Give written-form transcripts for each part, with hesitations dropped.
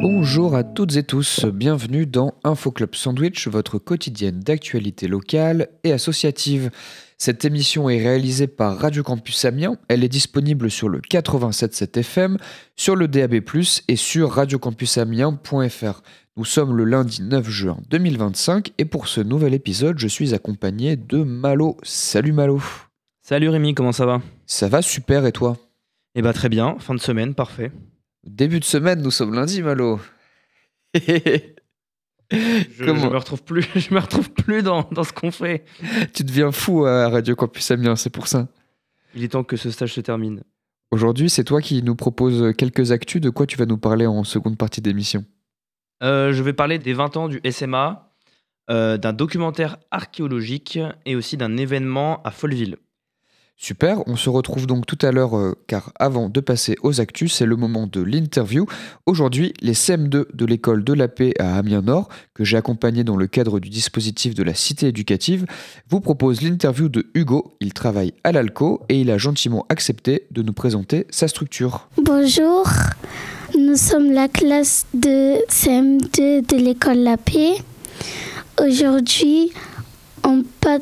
Bonjour à toutes et tous, bienvenue dans Info Club Sandwich, votre quotidienne d'actualité locale et associative. Cette émission est réalisée par Radio Campus Amiens, elle est disponible sur le 87.7 FM, sur le DAB+, et sur radiocampusamiens.fr. Nous sommes le lundi 9 juin 2025 et pour ce nouvel épisode, je suis accompagné de Malo. Salut Malo. Salut Rémi, comment ça va ? Ça va super et toi ? Eh bah très bien, fin de semaine, parfait. Début de semaine, nous sommes lundi Malo. Je me retrouve plus dans ce qu'on fait. Tu deviens fou à Radio Campus Amiens, c'est pour ça. Il est temps que ce stage se termine. Aujourd'hui, c'est toi qui nous proposes quelques actus. De quoi tu vas nous parler en seconde partie d'émission ? Je vais parler des 20 ans du SMA, d'un documentaire archéologique et aussi d'un événement à Folleville. Super, on se retrouve donc tout à l'heure car avant de passer aux actus, c'est le moment de l'interview. Aujourd'hui, les CM2 de l'école de la paix à Amiens-Nord, que j'ai accompagné dans le cadre du dispositif de la cité éducative, vous proposent l'interview de Hugo. Il travaille à l'ALCO et il a gentiment accepté de nous présenter sa structure. Bonjour, nous sommes la classe de CM2 de l'école La Paix. Aujourd'hui, en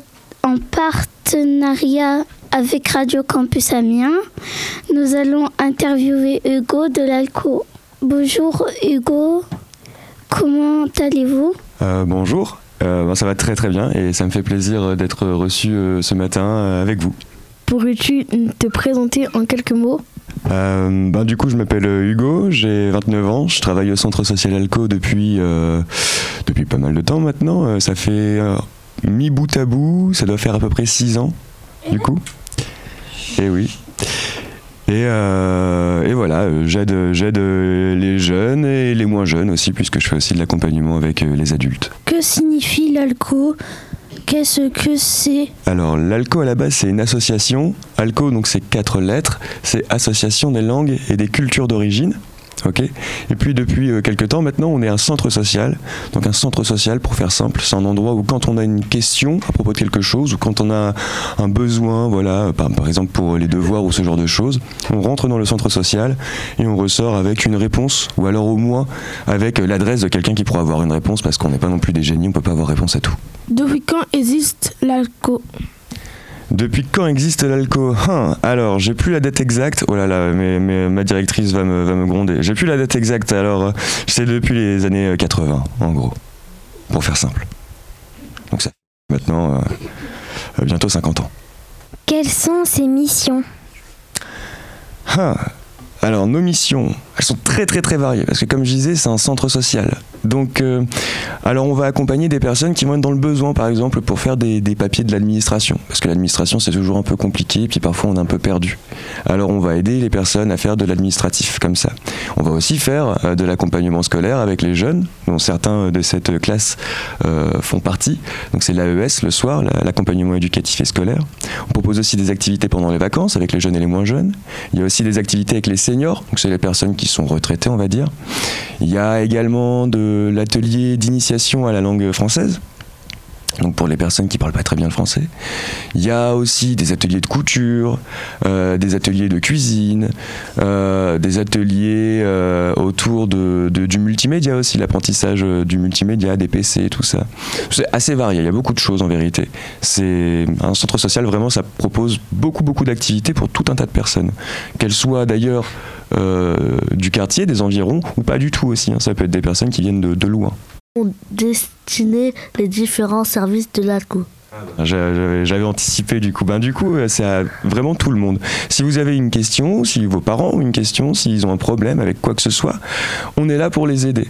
partenariat avec Radio Campus Amiens, nous allons interviewer Hugo de l'ALCO. Bonjour Hugo, comment allez-vous ? Bonjour, ça va très très bien et ça me fait plaisir d'être reçu ce matin avec vous. Pourrais-tu te présenter en quelques mots ? Du coup, je m'appelle Hugo, j'ai 29 ans, je travaille au centre social ALCO depuis pas mal de temps maintenant. Ça fait mi bout à bout, ça doit faire à peu près 6 ans du coup. Et oui. Et voilà, j'aide les jeunes et les moins jeunes aussi, puisque je fais aussi de l'accompagnement avec les adultes. Que signifie l'ALCO ? Qu'est-ce que c'est ? Alors, l'ALCO à la base, c'est une association. ALCO, donc c'est 4 lettres. C'est Association des langues et des cultures d'origine. Okay. Et puis depuis quelques temps maintenant, on est un centre social. Donc un centre social, pour faire simple, c'est un endroit où quand on a une question à propos de quelque chose ou quand on a un besoin, voilà, par exemple pour les devoirs ou ce genre de choses, on rentre dans le centre social et on ressort avec une réponse ou alors au moins avec l'adresse de quelqu'un qui pourra avoir une réponse parce qu'on n'est pas non plus des génies, on peut pas avoir réponse à tout. Depuis quand existe l'ALCO ? Depuis quand existe l'ALCO ? Alors, j'ai plus la date exacte. Oh là là, mais ma directrice va me gronder. J'ai plus la date exacte, alors c'est depuis les années 80, en gros, pour faire simple. Donc ça fait maintenant bientôt 50 ans. Quelles sont ces missions ? Alors, nos missions, elles sont très très très variées, parce que comme je disais, c'est un centre social. Donc, alors on va accompagner des personnes qui vont être dans le besoin, par exemple, pour faire des papiers de l'administration. Parce que l'administration, c'est toujours un peu compliqué, et puis parfois on est un peu perdu. Alors on va aider les personnes à faire de l'administratif, comme ça. On va aussi faire de l'accompagnement scolaire avec les jeunes, dont certains de cette classe font partie. Donc c'est l'AES, le soir, l'accompagnement éducatif et scolaire. On propose aussi des activités pendant les vacances, avec les jeunes et les moins jeunes. Il y a aussi des activités avec les seniors, donc c'est les personnes qui sont retraitées, on va dire. Il y a également de l'atelier d'initiation à la langue française, donc pour les personnes qui ne parlent pas très bien le français. Il y a aussi des ateliers de couture, des ateliers de cuisine, des ateliers autour du multimédia aussi, l'apprentissage du multimédia, des PC, tout ça. C'est assez varié, il y a beaucoup de choses en vérité. C'est un centre social, vraiment, ça propose beaucoup d'activités pour tout un tas de personnes. Qu'elles soient d'ailleurs du quartier, des environs, ou pas du tout aussi. Ça peut être des personnes qui viennent de loin. Destiner les différents services de l'ALCO. J'avais anticipé du coup. Du coup, c'est à vraiment tout le monde. Si vous avez une question, si vos parents ont une question, s'ils ont un problème avec quoi que ce soit, on est là pour les aider.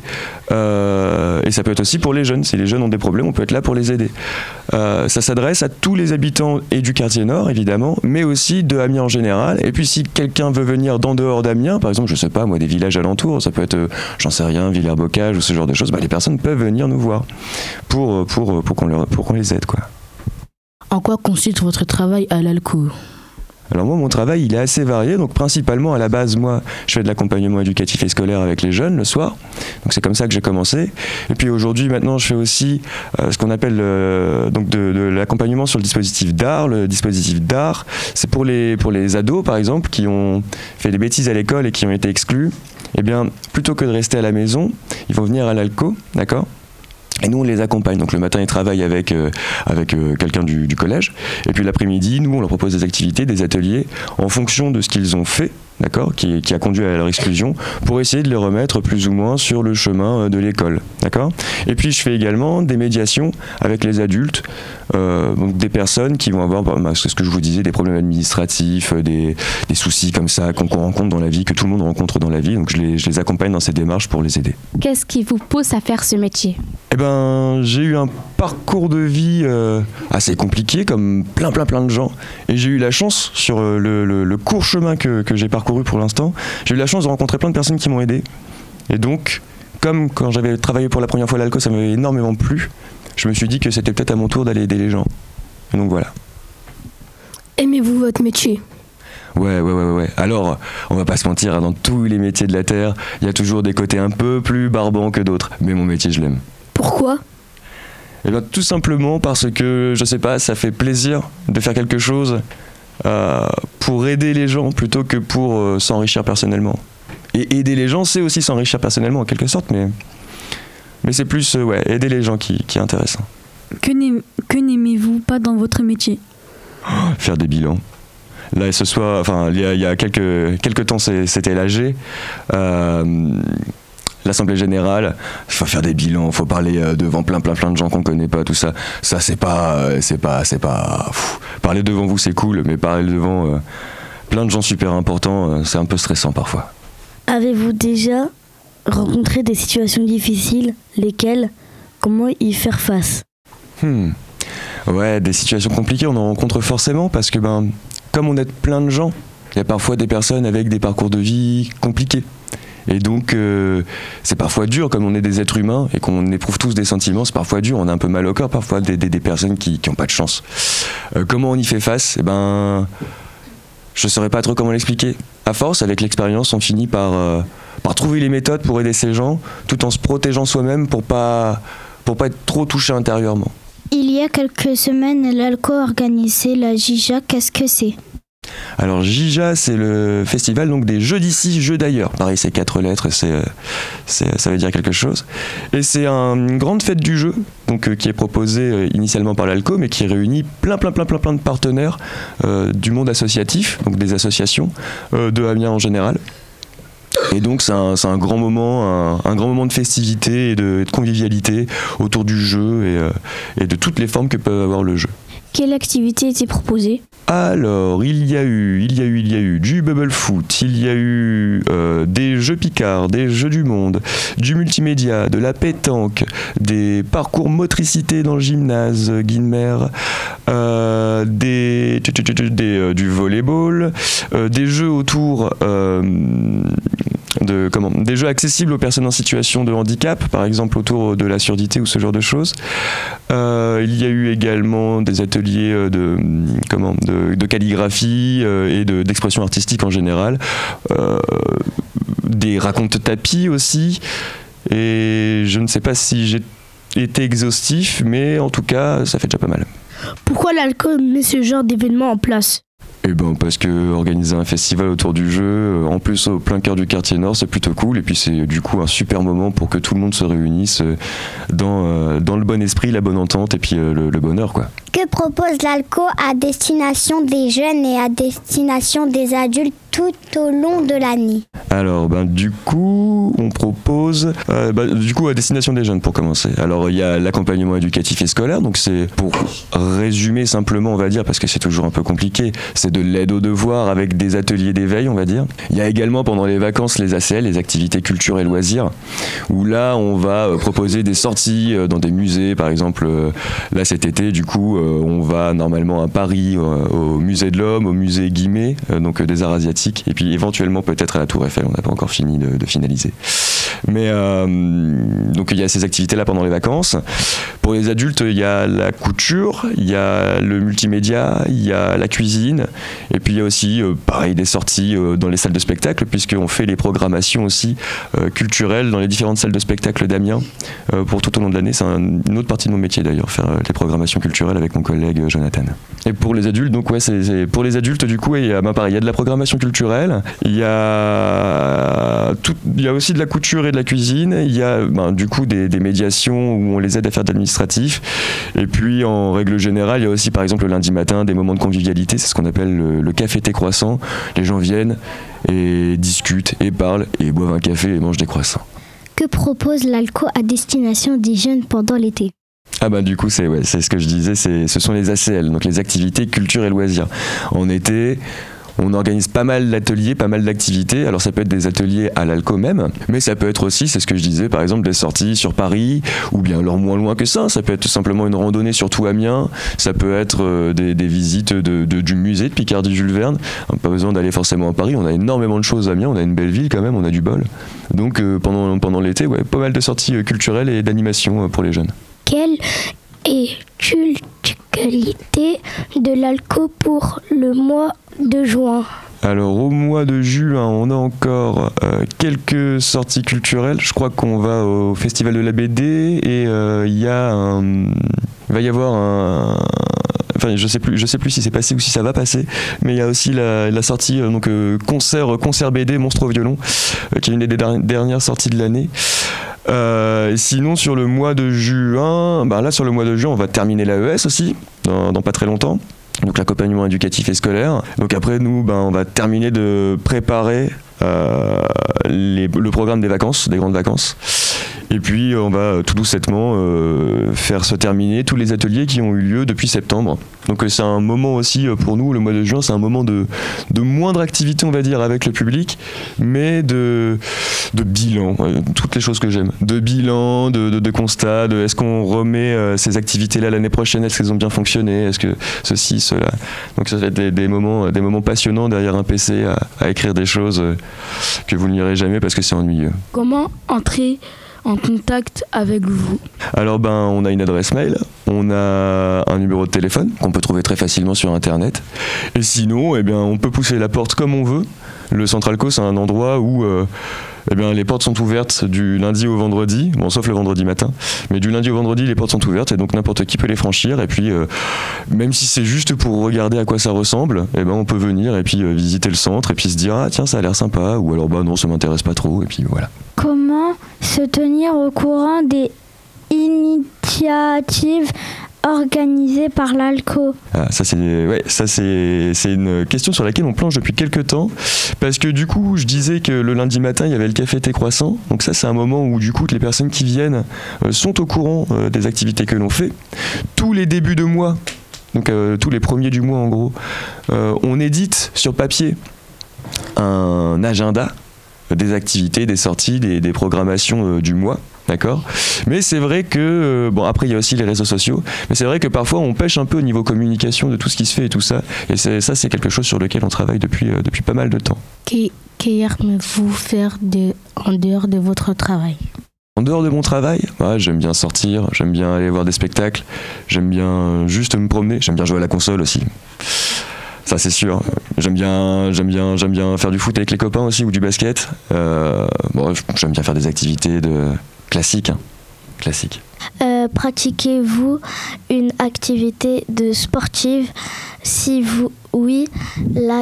Et ça peut être aussi pour les jeunes. Si les jeunes ont des problèmes, on peut être là pour les aider. Ça s'adresse à tous les habitants et du quartier nord, évidemment, mais aussi de Amiens en général. Et puis si quelqu'un veut venir d'en dehors d'Amiens, par exemple, je sais pas, moi, des villages alentours, ça peut être, j'en sais rien, Villers-Bocage ou ce genre de choses, les personnes peuvent venir nous voir pour qu'on les aide, quoi. En quoi consiste votre travail à l'ALCO ? Alors moi, mon travail, il est assez varié. Donc principalement, à la base, moi, je fais de l'accompagnement éducatif et scolaire avec les jeunes le soir. Donc c'est comme ça que j'ai commencé. Et puis aujourd'hui, maintenant, je fais aussi ce qu'on appelle donc de l'accompagnement sur le dispositif d'art. Le dispositif d'art, c'est pour les ados, par exemple, qui ont fait des bêtises à l'école et qui ont été exclus. eh bien, plutôt que de rester à la maison, ils vont venir à l'ALCO, d'accord ? Et nous, on les accompagne. Donc le matin, ils travaillent avec quelqu'un du collège. Et puis l'après-midi, nous, on leur propose des activités, des ateliers, en fonction de ce qu'ils ont fait, d'accord, qui a conduit à leur exclusion, pour essayer de les remettre plus ou moins sur le chemin de l'école. D'accord ? Et puis je fais également des médiations avec les adultes, donc des personnes qui vont avoir, c'est ce que je vous disais, des problèmes administratifs, des soucis comme ça qu'on rencontre dans la vie, que tout le monde rencontre dans la vie. Donc je les accompagne dans ces démarches pour les aider. Qu'est-ce qui vous pousse à faire ce métier ? Eh ben, j'ai eu un parcours de vie assez compliqué, comme plein de gens. Et j'ai eu la chance, sur le court chemin que j'ai parcouru pour l'instant, j'ai eu la chance de rencontrer plein de personnes qui m'ont aidé. Et donc, comme quand j'avais travaillé pour la première fois à l'ALCO, ça m'avait énormément plu, je me suis dit que c'était peut-être à mon tour d'aller aider les gens. Et donc voilà. Aimez-vous votre métier ? Ouais. Alors, on va pas se mentir, dans tous les métiers de la Terre, il y a toujours des côtés un peu plus barbants que d'autres. Mais mon métier, je l'aime. Pourquoi ? Eh bien, tout simplement parce que, je sais pas, ça fait plaisir de faire quelque chose pour aider les gens plutôt que pour s'enrichir personnellement. Et aider les gens, c'est aussi s'enrichir personnellement en quelque sorte, mais c'est plus aider les gens qui est intéressant. Que n'aimez-vous pas dans votre métier ? Faire des bilans. Là, il y a quelques temps, c'était l'AG. L'Assemblée Générale, il faut faire des bilans, il faut parler devant plein de gens qu'on connaît pas, tout ça. Ça, c'est pas. Parler devant vous, c'est cool, mais parler devant plein de gens super importants, c'est un peu stressant parfois. Avez-vous déjà rencontré des situations difficiles ? Lesquelles ? Comment y faire face ? Ouais, des situations compliquées, on en rencontre forcément parce que, comme on est plein de gens, il y a parfois des personnes avec des parcours de vie compliqués. Et donc, c'est parfois dur, comme on est des êtres humains et qu'on éprouve tous des sentiments, c'est parfois dur, on a un peu mal au corps, parfois des personnes qui n'ont pas de chance. Comment on y fait face ? Je ne saurais pas trop comment l'expliquer. À force, avec l'expérience, on finit par trouver les méthodes pour aider ces gens, tout en se protégeant soi-même pour pas être trop touché intérieurement. Il y a quelques semaines, l'ALCO a organisé la JIJA. Qu'est-ce que c'est ? Alors JIJA, c'est le festival donc des jeux d'ici, jeux d'ailleurs. Pareil, c'est 4 lettres, ça veut dire quelque chose. Et c'est une grande fête du jeu, donc qui est proposée initialement par l'ALCO, mais qui réunit plein de partenaires du monde associatif, donc des associations de Amiens en général. Et donc c'est un grand moment, un grand moment de festivité et de convivialité autour du jeu et de toutes les formes que peut avoir le jeu. Quelle activité était proposée ? Alors, il y a eu du bubble foot, il y a eu des jeux Picard, des jeux du monde, du multimédia, de la pétanque, des parcours motricité dans le gymnase Guilmer, du volleyball, des jeux autour des jeux accessibles aux personnes en situation de handicap, par exemple autour de la surdité ou ce genre de choses. Il y a eu également des ateliers de calligraphie et d'expression artistique en général, des racontes tapis aussi, et je ne sais pas si j'ai été exhaustif, mais en tout cas ça fait déjà pas mal. Pourquoi l'ALCO met ce genre d'événement en place ? Parce que organiser un festival autour du jeu, en plus au plein cœur du quartier nord, c'est plutôt cool, et puis c'est du coup un super moment pour que tout le monde se réunisse dans le bon esprit, la bonne entente et puis le bonheur, quoi. Que propose l'ALCO à destination des jeunes et à destination des adultes tout au long de l'année ? Alors, du coup, on propose à destination des jeunes pour commencer. Alors, il y a l'accompagnement éducatif et scolaire, donc c'est, pour résumer simplement, on va dire, parce que c'est toujours un peu compliqué, c'est de l'aide aux devoirs avec des ateliers d'éveil, on va dire. Il y a également pendant les vacances les ACL, les activités culture et loisirs, où là, on va proposer des sorties dans des musées, par exemple, là cet été, du coup, on va normalement à Paris, au musée de l'Homme, au musée Guimet, donc des arts asiatiques, et puis éventuellement peut-être à la Tour Eiffel, on n'a pas encore fini de finaliser. Mais donc il y a ces activités-là pendant les vacances. Pour les adultes, il y a la couture, il y a le multimédia, il y a la cuisine, et puis il y a aussi, pareil, des sorties dans les salles de spectacle, puisqu'on fait les programmations aussi culturelles dans les différentes salles de spectacle d'Amiens pour tout au long de l'année. C'est une autre partie de mon métier d'ailleurs, faire les programmations culturelles avec mon collègue Jonathan. Et pour les adultes, donc ouais, pour les adultes du coup, il y a de la programmation culturelle, il y a aussi de la couture et de la cuisine, il y a du coup des médiations où on les aide à faire de l'administratif, et puis en règle générale il y a aussi par exemple le lundi matin des moments de convivialité, c'est ce qu'on appelle le café thé croissant. Les gens viennent et discutent et parlent et boivent un café et mangent des croissants. Que propose l'ALCO à destination des jeunes pendant l'été ? Du coup c'est ce que je disais, ce sont les ACL, donc les activités culture et loisirs. En été, on organise pas mal d'ateliers, pas mal d'activités. Alors ça peut être des ateliers à l'ALCO même, mais ça peut être aussi, c'est ce que je disais, par exemple des sorties sur Paris, ou bien alors moins loin que ça peut être tout simplement une randonnée sur tout Amiens, ça peut être des visites du musée de Picardie Jules Verne. Pas besoin d'aller forcément à Paris, on a énormément de choses à Amiens, on a une belle ville quand même, on a du bol. Donc pendant l'été, pas mal de sorties culturelles et d'animation pour les jeunes. Quelle est l'actualité de l'ALCO pour le mois de juin ? Alors au mois de juin, on a encore quelques sorties culturelles. Je crois qu'on va au Festival de la BD et il va y avoir un... Enfin, je sais plus si c'est passé ou si ça va passer, mais il y a aussi la sortie concert BD Monstre au violon, qui est une des dernières sorties de l'année. Sinon sur le mois de juin, sur le mois de juin on va terminer l'AES aussi dans pas très longtemps, donc l'accompagnement éducatif et scolaire. Donc après nous on va terminer de préparer le programme des vacances, des grandes vacances, et puis on va tout doucettement faire se terminer tous les ateliers qui ont eu lieu depuis septembre. Donc c'est un moment aussi pour nous, le mois de juin, c'est un moment de moindre activité, on va dire, avec le public, mais de bilan, toutes les choses que j'aime, de bilan, de constat, de est-ce qu'on remet ces activités-là l'année prochaine, est-ce qu'elles ont bien fonctionné, est-ce que ceci, cela. Donc ça va être des moments passionnants derrière un PC à écrire des choses que vous ne lirez jamais parce que c'est ennuyeux. Comment entrer en contact avec vous ? Alors on a une adresse mail, on a un numéro de téléphone qu'on peut trouver très facilement sur internet, et sinon on peut pousser la porte comme on veut. Le Centralco, c'est un endroit où les portes sont ouvertes du lundi au vendredi, sauf le vendredi matin, mais du lundi au vendredi les portes sont ouvertes et donc n'importe qui peut les franchir, et puis même si c'est juste pour regarder à quoi ça ressemble, on peut venir et puis visiter le centre et puis se dire tiens ça a l'air sympa, ou alors non ça m'intéresse pas trop, et puis voilà. Comment se tenir au courant des initiatives organisées par l'ALCO ? Ça c'est une question sur laquelle on planche depuis quelques temps, parce que du coup je disais que le lundi matin il y avait le café thé croissant, donc ça c'est un moment où du coup les personnes qui viennent sont au courant des activités que l'on fait. Tous les débuts de mois, donc tous les premiers du mois en gros, on édite sur papier un agenda des activités, des sorties, des programmations du mois. D'accord ? Mais c'est vrai que, après il y a aussi les réseaux sociaux, mais c'est vrai que parfois on pêche un peu au niveau communication de tout ce qui se fait et tout ça, et c'est quelque chose sur lequel on travaille depuis pas mal de temps. Qu'aimez-vous faire en dehors de votre travail ? En dehors de mon travail, j'aime bien sortir, j'aime bien aller voir des spectacles, j'aime bien juste me promener, j'aime bien jouer à la console aussi. Ça c'est sûr. J'aime bien faire du foot avec les copains aussi, ou du basket. J'aime bien faire des activités classiques. Pratiquez-vous une activité sportive ? Si oui, laquelle ?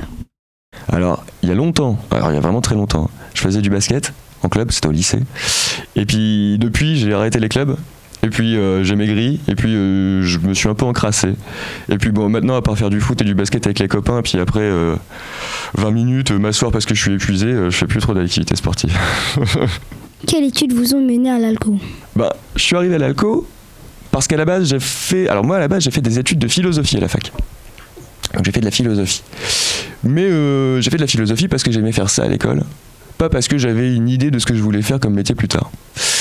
Alors, il y a vraiment très longtemps, je faisais du basket en club, c'était au lycée. Et puis depuis, j'ai arrêté les clubs. Et puis j'ai maigri, et puis je me suis un peu encrassé. Et puis maintenant, à part faire du foot et du basket avec les copains, puis après 20 minutes m'asseoir parce que je suis épuisé, je fais plus trop d'activités sportives. Quelles études vous ont mené à l'ALCO ? Je suis arrivé à l'ALCO parce qu'à la base j'ai fait des études de philosophie à la fac. Donc j'ai fait de la philosophie. Mais j'ai fait de la philosophie parce que j'aimais faire ça à l'école, pas parce que j'avais une idée de ce que je voulais faire comme métier plus tard.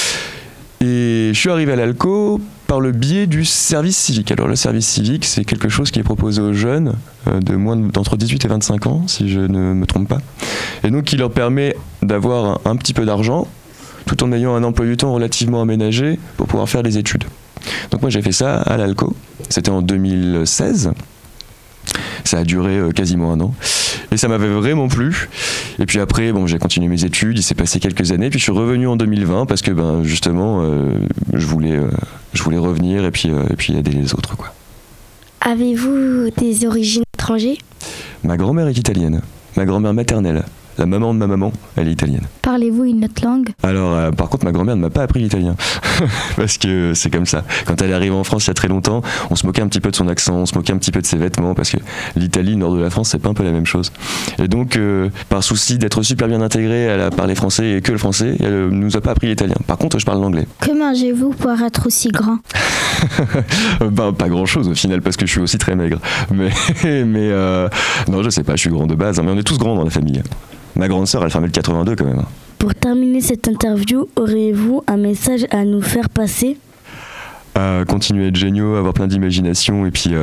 Et je suis arrivé à l'ALCO par le biais du service civique. Alors le service civique, c'est quelque chose qui est proposé aux jeunes d'entre 18 et 25 ans, si je ne me trompe pas. Et donc qui leur permet d'avoir un petit peu d'argent tout en ayant un emploi du temps relativement aménagé pour pouvoir faire des études. Donc moi j'ai fait ça à l'ALCO, c'était en 2016. Ça a duré quasiment 1 an. Et ça m'avait vraiment plu. Et puis après, j'ai continué mes études, il s'est passé quelques années, puis je suis revenu en 2020 parce que justement, je voulais revenir et puis aider les autres, quoi. Avez-vous des origines étrangères? Ma grand-mère est italienne, ma grand-mère maternelle. La maman de ma maman, elle est italienne. Parlez-vous une autre langue? Alors, par contre, ma grand-mère ne m'a pas appris l'italien. Parce que c'est comme ça. Quand elle est arrivée en France il y a très longtemps, on se moquait un petit peu de son accent, on se moquait un petit peu de ses vêtements, parce que l'Italie, le nord de la France, c'est pas un peu la même chose. Et donc, par souci d'être super bien intégrée, elle a parlé français et que le français, elle nous a pas appris l'italien. Par contre, je parle l'anglais. Que mangez-vous pour être aussi grand? Pas grand-chose au final, parce que je suis aussi très maigre. Mais non, je sais pas, je suis grand de base, mais on est tous grands dans la famille. Ma grande sœur, elle fait 1m82 quand même. Pour terminer cette interview, auriez-vous un message à nous faire passer? Continuer à être géniaux, avoir plein d'imagination et puis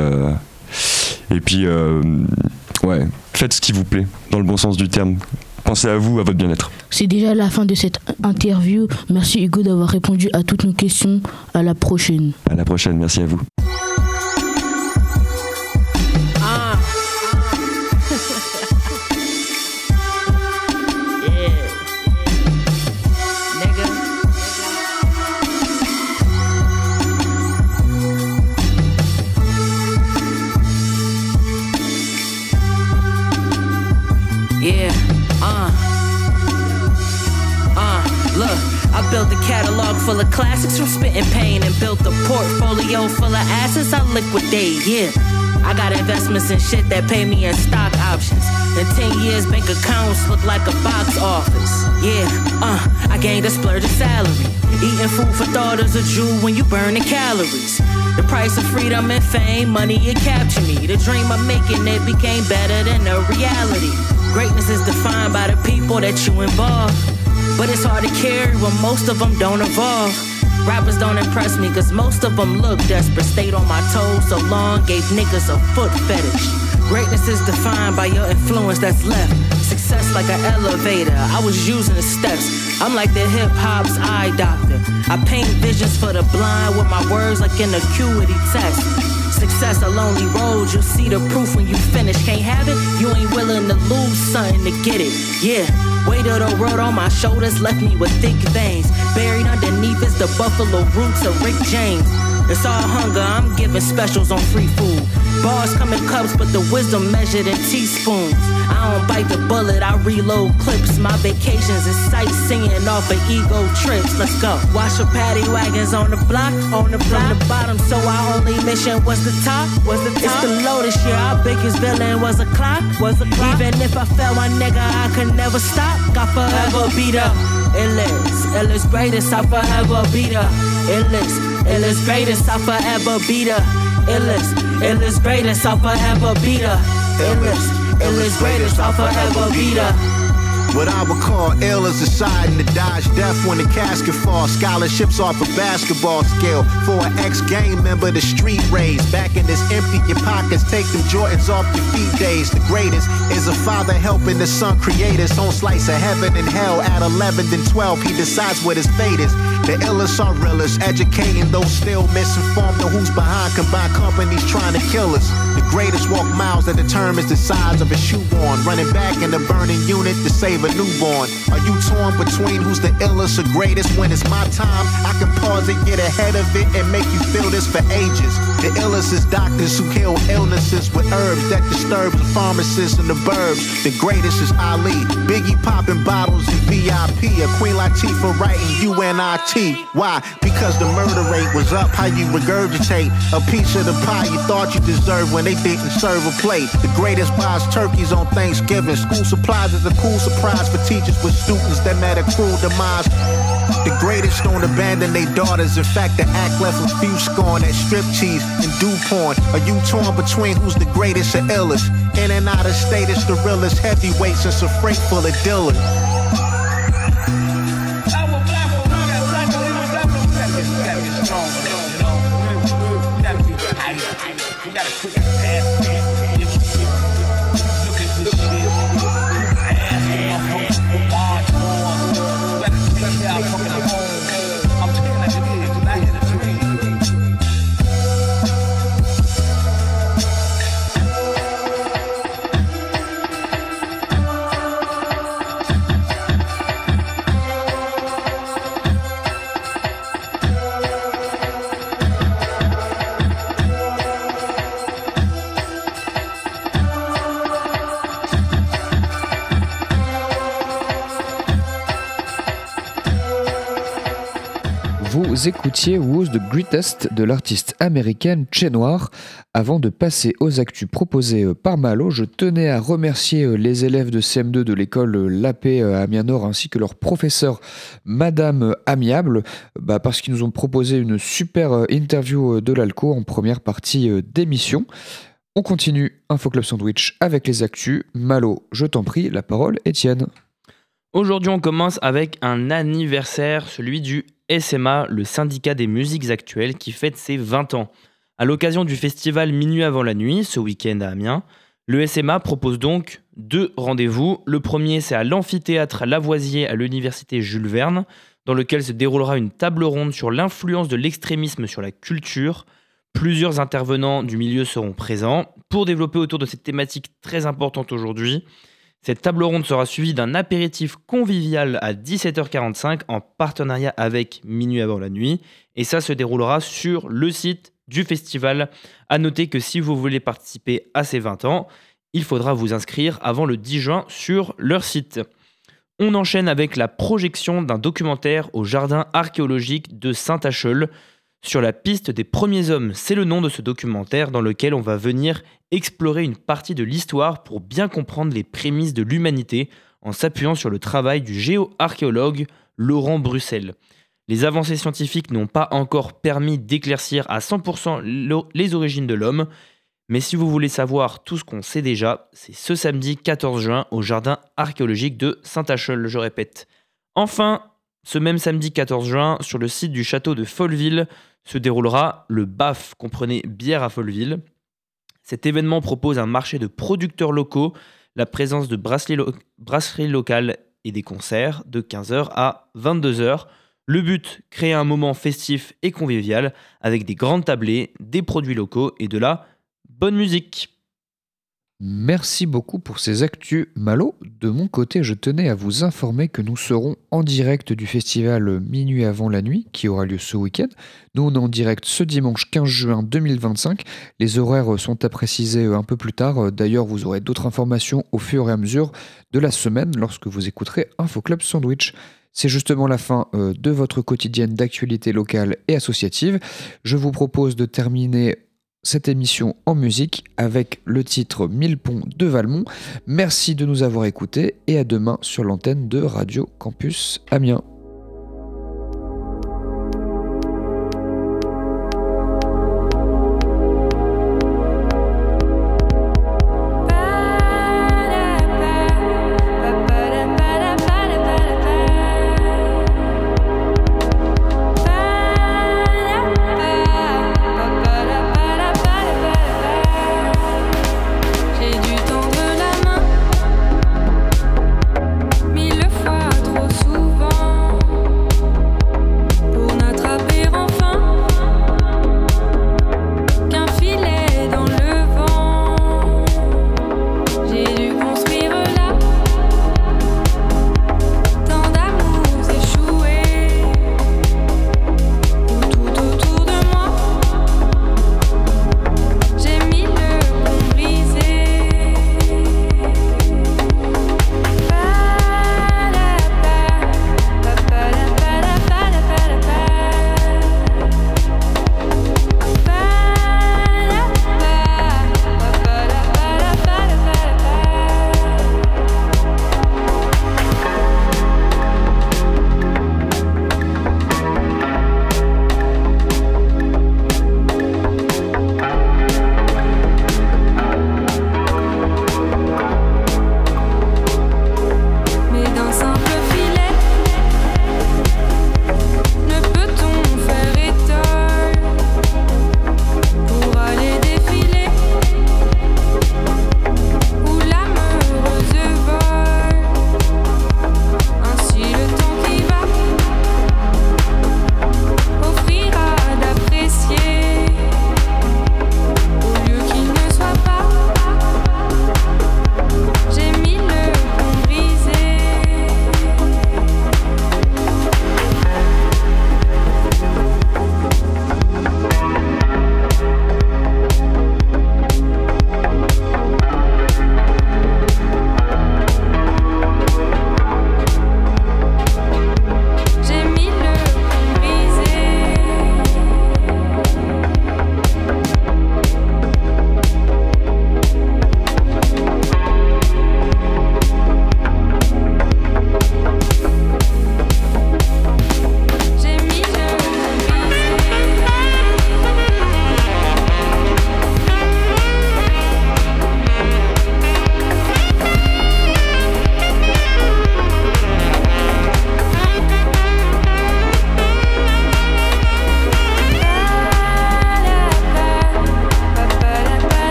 ouais, faites ce qui vous plaît, dans le bon sens du terme. Pensez à vous, à votre bien-être. C'est déjà la fin de cette interview. Merci Hugo d'avoir répondu à toutes nos questions. À la prochaine. À la prochaine, merci à vous. Look, I built a catalog full of classics from spitting pain and built a portfolio full of assets I liquidate, yeah. I got investments in shit that pay me in stock options. In 10 years, bank accounts look like a box office, yeah. I gained a splurge of salary. Eating food for thought is a Jew when you burning calories. The price of freedom and fame, money, it captured me. The dream of making it became better than the reality. Greatness is defined by the people that you involve. But it's hard to carry when most of them don't evolve. Rappers don't impress me cause most of them look desperate. Stayed on my toes so long, gave niggas a foot fetish. Greatness is defined by your influence that's left. Success like an elevator, I was using the steps. I'm like the hip-hop's eye doctor. I paint visions for the blind with my words like an acuity test. Success a lonely road, you'll see the proof when you finish. Can't have it, you ain't willing to lose something to get it, yeah. Weight of the world on my shoulders left me with thick veins. Buried underneath is the buffalo roots of Rick James. It's all hunger, I'm giving specials on free food. Bars come in cups, but the wisdom measured in teaspoons. I don't bite the bullet, I reload clips. My vacations is sightseeing off of ego trips. Let's go. Wash your paddy wagons on the block, from the bottom, so our only mission was the top. It's the low this year, our biggest villain was a clock. Even if I fell, my nigga, I could never stop. God forever beat up. Illest greatest, I forever beat up. Illest greatest, I forever beat up. Illest greatest, I forever beat up. Illest greatest, I forever beat up. What I would call ill is deciding to dodge death when the casket falls. Scholarships off a basketball scale. For an ex-gang member, the street raised. Back in this empty your pockets, take them Jordans off your feet days. The greatest is a father helping the son create his own slice of heaven and hell. At 11 and 12, he decides what his fate is. The illest are realest, educating those still misinformed. Know who's behind combined companies trying to kill us. The greatest walk miles that determines the size of a shoehorn. Running back in the burning unit to save a newborn. Are you torn between who's the illest or greatest? When it's my time, I can pause and get ahead of it and make you feel this for ages. The illest is doctors who heal illnesses with herbs that disturb the pharmacists in the burbs. The greatest is Ali, Biggie popping bottles in VIP, a Queen Latifah writing UNIT. Why? Because the murder rate was up. How you regurgitate a piece of the pie you thought you deserved when they didn't serve a plate. The greatest buys turkeys on Thanksgiving. School supplies is a cool surprise for teachers with students that met a cruel demise. The greatest don't abandon their daughters. In fact, the act left a few scorn at strip cheese and do porn. Are you torn between who's the greatest or illest? In and out of state, it's the realest heavyweight since a freight full of dealers. Vous écoutiez Who's the Greatest de l'artiste américaine Che Noir. Avant de passer aux actus proposées par Malo, je tenais à remercier les élèves de CM2 de l'école La Paix à Amiens Nord ainsi que leur professeur Madame Amiable parce qu'ils nous ont proposé une super interview de l'Alco en première partie d'émission. On continue Infoclub Sandwich avec les actus. Malo, je t'en prie, la parole est tienne. Aujourd'hui, on commence avec un anniversaire, celui du SMA, le syndicat des musiques actuelles, qui fête ses 20 ans. À l'occasion du festival Minuit avant la nuit, ce week-end à Amiens, le SMA propose donc 2 rendez-vous. Le premier, c'est à l'amphithéâtre Lavoisier à l'université Jules Verne, dans lequel se déroulera une table ronde sur l'influence de l'extrémisme sur la culture. Plusieurs intervenants du milieu seront présents pour développer autour de cette thématique très importante aujourd'hui. Cette table ronde sera suivie d'un apéritif convivial à 17h45 en partenariat avec Minuit avant la nuit. Et ça se déroulera sur le site du festival. À noter que si vous voulez participer à ces 20 ans, il faudra vous inscrire avant le 10 juin sur leur site. On enchaîne avec la projection d'un documentaire au jardin archéologique de Saint-Acheul. Sur la piste des premiers hommes, c'est le nom de ce documentaire dans lequel on va venir explorer une partie de l'histoire pour bien comprendre les prémices de l'humanité en s'appuyant sur le travail du géoarchéologue Laurent Bruxelles. Les avancées scientifiques n'ont pas encore permis d'éclaircir à 100% les origines de l'homme, mais si vous voulez savoir tout ce qu'on sait déjà, c'est ce samedi 14 juin au jardin archéologique de Saint-Acheul, je répète. Enfin, ce même samedi 14 juin, sur le site du château de Folleville, se déroulera le BAF, comprenez bière à Folleville. Cet événement propose un marché de producteurs locaux, la présence de brasseries locales et des concerts de 15h à 22h. Le but, créer un moment festif et convivial avec des grandes tablées, des produits locaux et de la bonne musique. Merci beaucoup pour ces actus, Malo. De mon côté, je tenais à vous informer que nous serons en direct du festival Minuit avant la nuit, qui aura lieu ce week-end. Nous, on est en direct ce dimanche 15 juin 2025. Les horaires sont à préciser un peu plus tard. D'ailleurs, vous aurez d'autres informations au fur et à mesure de la semaine lorsque vous écouterez Infoclub Sandwich. C'est justement la fin de votre quotidienne d'actualité locale et associative. Je vous propose de terminer cette émission en musique avec le titre 1000 ponts de Valmont. Merci de nous avoir écoutés et à demain sur l'antenne de Radio Campus Amiens.